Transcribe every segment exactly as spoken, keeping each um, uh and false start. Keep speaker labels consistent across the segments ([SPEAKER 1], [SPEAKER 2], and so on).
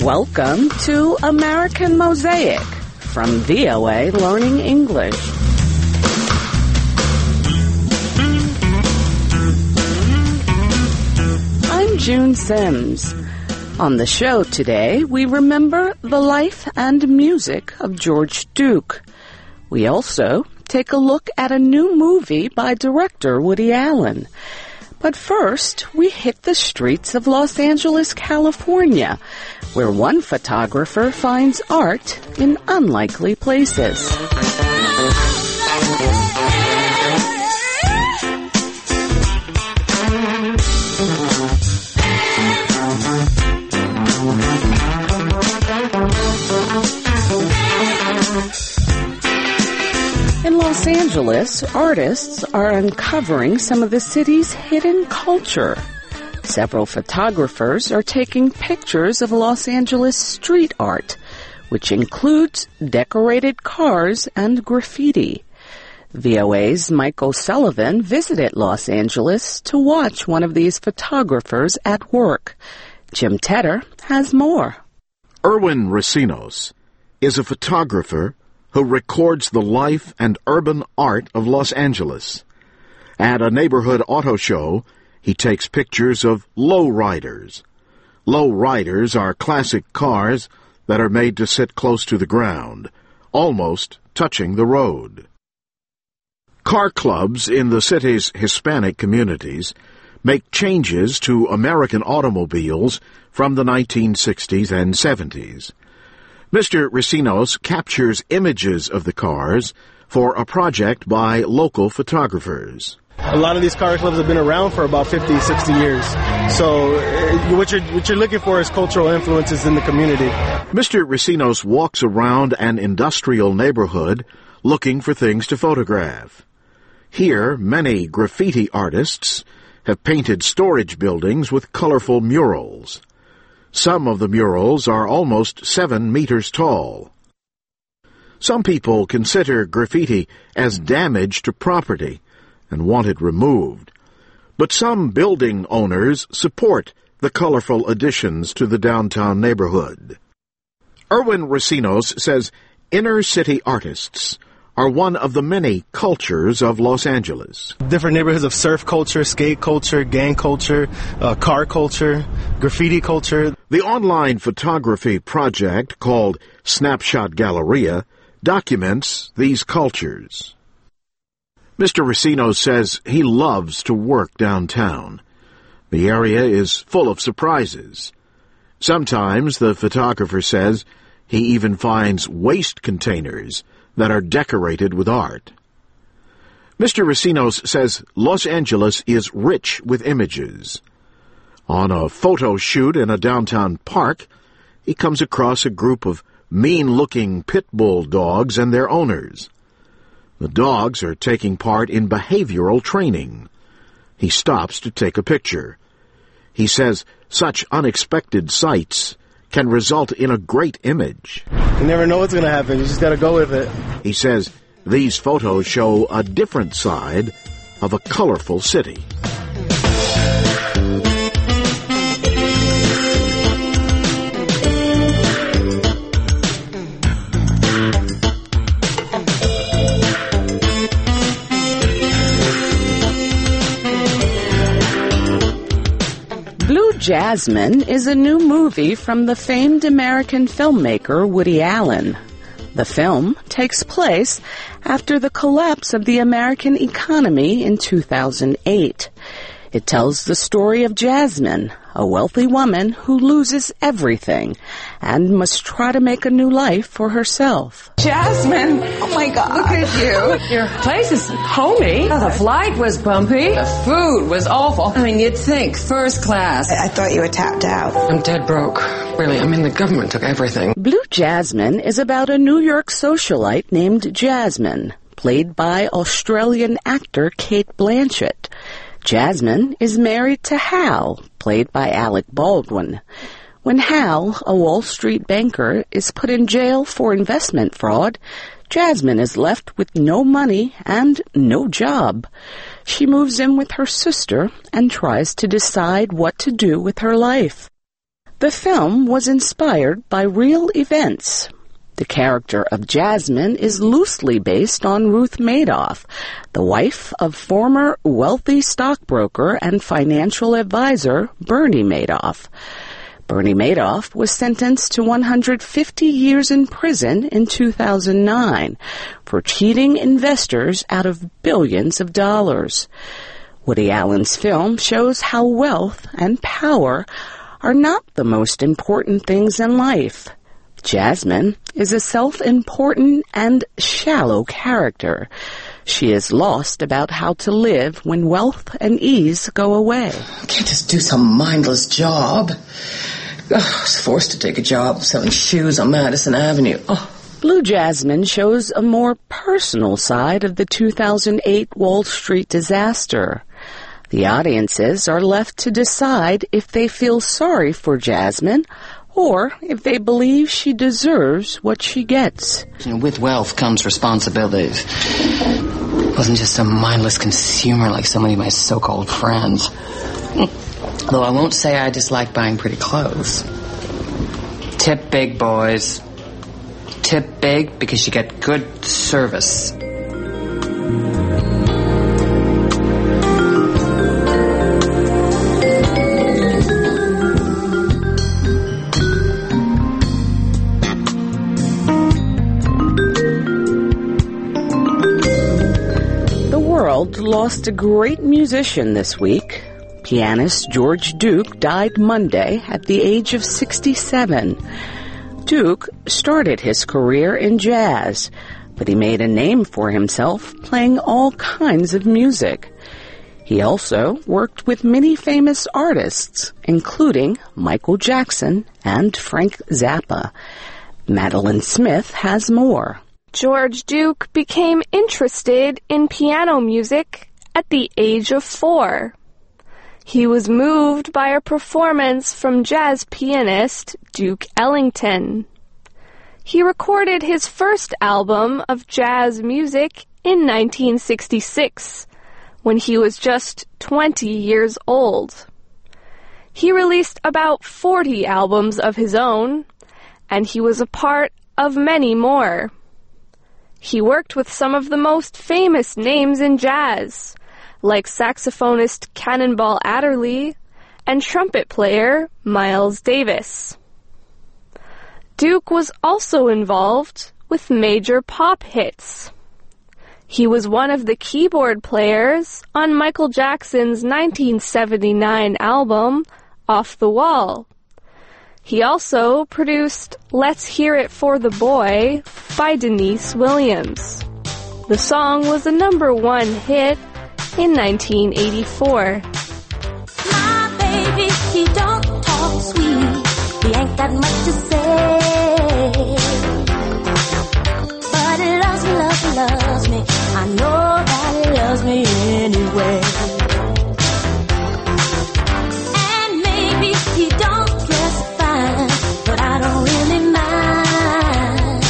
[SPEAKER 1] Welcome to American Mosaic from V O A Learning English. I'm June Sims. On the show today, we remember the life and music of George Duke. We also take a look at a new movie by director Woody Allen. But first, we hit the streets of Los Angeles, California, where one photographer finds art in unlikely places. In Los Angeles, artists are uncovering some of the city's hidden culture. Several photographers are taking pictures of Los Angeles street art, which includes decorated cars and graffiti. V O A's Mike O'Sullivan visited Los Angeles to watch one of these photographers at work. Jim Tedder has more.
[SPEAKER 2] Erwin Racinos is a photographer who records the life and urban art of Los Angeles. At a neighborhood auto show, he takes pictures of lowriders. Lowriders are classic cars that are made to sit close to the ground, almost touching the road. Car clubs in the city's Hispanic communities make changes to American automobiles from the nineteen sixties and seventies. Mister Racinos captures images of the cars for a project by local photographers.
[SPEAKER 3] A lot of these car clubs have been around for about fifty, sixty years. So uh, what you're, what you're looking for is cultural influences in the community.
[SPEAKER 2] Mister Racinos walks around an industrial neighborhood looking for things to photograph. Here, many graffiti artists have painted storage buildings with colorful murals. Some of the murals are almost seven meters tall. Some people consider graffiti as damage to property and want it removed, but some building owners support the colorful additions to the downtown neighborhood. Erwin Racinos says inner-city artists are one of the many cultures of Los Angeles.
[SPEAKER 3] Different neighborhoods of surf culture, skate culture, gang culture, uh, car culture, graffiti culture.
[SPEAKER 2] The online photography project called Snapshot Galleria documents these cultures. Mister Racinos says he loves to work downtown. The area is full of surprises. Sometimes, the photographer says, he even finds waste containers that are decorated with art. Mister Racinos says Los Angeles is rich with images. On a photo shoot in a downtown park, he comes across a group of mean-looking pit bull dogs and their owners. The dogs are taking part in behavioral training. He stops to take a picture. He says such unexpected sights can result in a great image.
[SPEAKER 3] You never know what's going to happen. You just got to go with it.
[SPEAKER 2] He says these photos show a different side of a colorful city.
[SPEAKER 1] Blue Jasmine is a new movie from the famed American filmmaker Woody Allen. The film takes place after the collapse of the American economy in two thousand eight. It tells the story of Jasmine, a wealthy woman who loses everything and must try to make a new life for herself.
[SPEAKER 4] Jasmine! Oh my God. Look at you. Your place is homey. Oh, the flight was bumpy. The food was awful. I mean, you'd think first class.
[SPEAKER 5] I thought you were tapped out.
[SPEAKER 4] I'm dead broke. Really, I mean, the government took everything.
[SPEAKER 1] Blue Jasmine is about a New York socialite named Jasmine, played by Australian actor Cate Blanchett. Jasmine is married to Hal, played by Alec Baldwin. When Hal, a Wall Street banker, is put in jail for investment fraud, Jasmine is left with no money and no job. She moves in with her sister and tries to decide what to do with her life. The film was inspired by real events. The character of Jasmine is loosely based on Ruth Madoff, the wife of former wealthy stockbroker and financial advisor Bernie Madoff. Bernie Madoff was sentenced to one hundred fifty years in prison in two thousand nine for cheating investors out of billions of dollars. Woody Allen's film shows how wealth and power are not the most important things in life. Jasmine is a self-important and shallow character. She is lost about how to live when wealth and ease go away.
[SPEAKER 4] I can't just do some mindless job. Oh, I was forced to take a job selling shoes on Madison Avenue. Oh.
[SPEAKER 1] Blue Jasmine shows a more personal side of the two thousand eight Wall Street disaster. The audiences are left to decide if they feel sorry for Jasmine or if they believe she deserves what she gets.
[SPEAKER 4] You know, with wealth comes responsibilities. I wasn't just a mindless consumer like so many of my so-called friends. Though I won't say I dislike buying pretty clothes. Tip big, boys. Tip big because you get good service.
[SPEAKER 1] Lost a great musician this week. Pianist George Duke died Monday at the age of sixty-seven. Duke started his career in jazz, but he made a name for himself playing all kinds of music. He also worked with many famous artists, including Michael Jackson and Frank Zappa. Madeline Smith has more.
[SPEAKER 5] George Duke became interested in piano music at the age of four. He was moved by a performance from jazz pianist Duke Ellington. He recorded his first album of jazz music in nineteen sixty-six, when he was just twenty years old. He released about forty albums of his own, and he was a part of many more. He worked with some of the most famous names in jazz, like saxophonist Cannonball Adderley and trumpet player Miles Davis. Duke was also involved with major pop hits. He was one of the keyboard players on Michael Jackson's nineteen seventy-nine album, Off the Wall. He also produced Let's Hear It for the Boy by Denise Williams. The song was a number one hit in nineteen eighty-four.
[SPEAKER 6] My baby, he don't talk sweet. He ain't got much to say. But he loves me, loves me, loves me. I know that he loves me anyway. And maybe he don't but I don't really mind,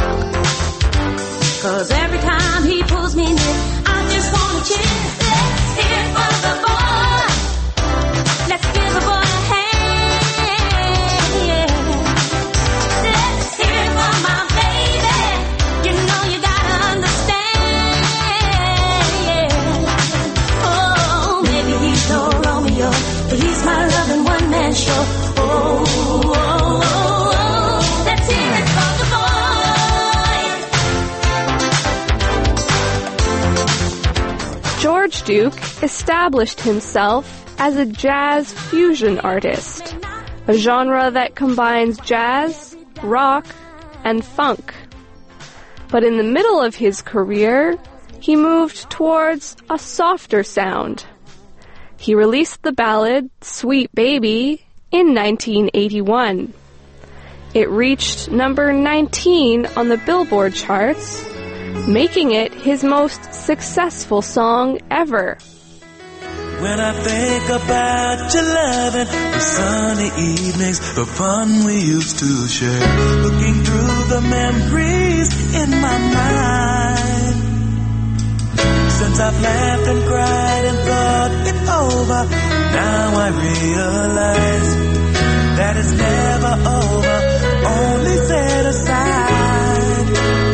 [SPEAKER 6] 'cause every time he pulls me near, I just wanna cheer. Let's hear it for the boy. Let's give the boy a hand, yeah. Let's hear it for my baby. You know you gotta understand, yeah. Oh, maybe he's no Romeo, but he's my loving one-man show. Oh, oh, oh, oh, let's hear it for the boy.
[SPEAKER 5] George Duke established himself as a jazz fusion artist, a genre that combines jazz, rock, and funk. But in the middle of his career, he moved towards a softer sound. He released the ballad Sweet Baby in nineteen eighty-one. It reached number nineteen on the Billboard charts, making it his most successful song ever.
[SPEAKER 7] When I think about your loving, the sunny evenings, the fun we used to share, looking through the memories in my mind. Since I've laughed and cried and thought it over, now I realize that night is never over, only set aside.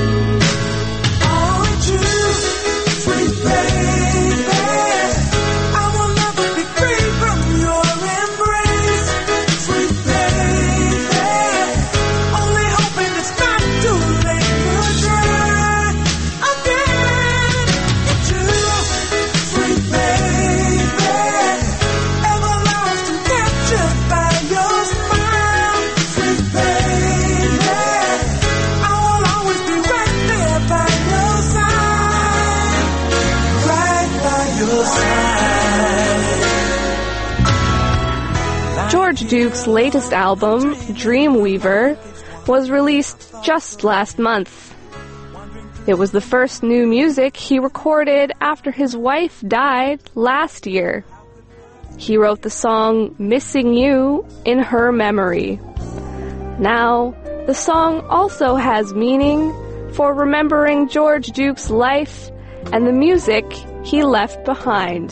[SPEAKER 7] Oh, it's you, sweet baby, I will never be free from your embrace. Sweet baby, only hoping it's not too late to try again. It's you, sweet baby, everlasting, captured by your smile. Sweet baby, I will always be right there by your side, right by your side.
[SPEAKER 5] George Duke's latest album, Dreamweaver, was released just last month. It was the first new music he recorded after his wife died last year. He wrote the song Missing You in her memory. Now, the song also has meaning for remembering George Duke's life and the music he left behind.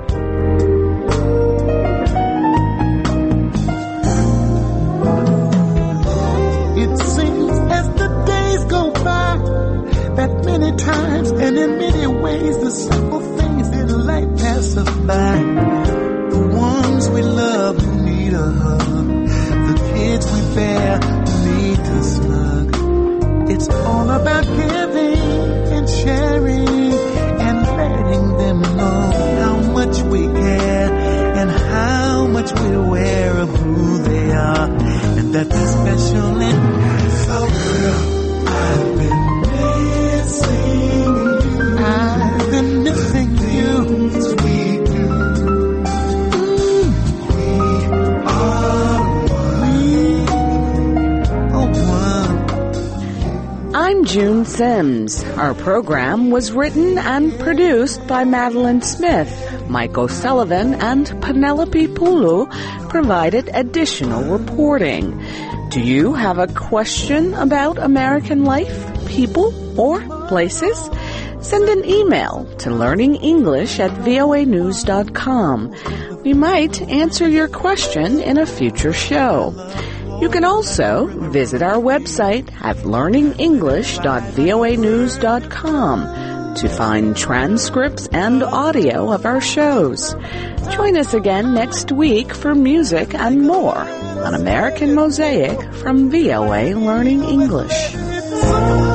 [SPEAKER 8] It seems as the days go by that many times and in many ways the simple things in life pass us by. The ones we love who need a hug, the kids we bear who need to snug. It's all about giving and sharing and letting them know how much we care and how much we're aware of who they are and that they're special and so real. I've been missing you. I've been missing you, sweet you. Mm. We are one. We are one.
[SPEAKER 1] I'm June Sims. Our program was written and produced by Madeline Smith. Mike O'Sullivan and Penelope Pulu provided additional reporting. Do you have a question about American life, people, or places? Send an email to learningenglish at voa news dot com. We might answer your question in a future show. You can also visit our website at learning english dot voa news dot com to find transcripts and audio of our shows. Join us again next week for music and more on American Mosaic from V O A Learning English.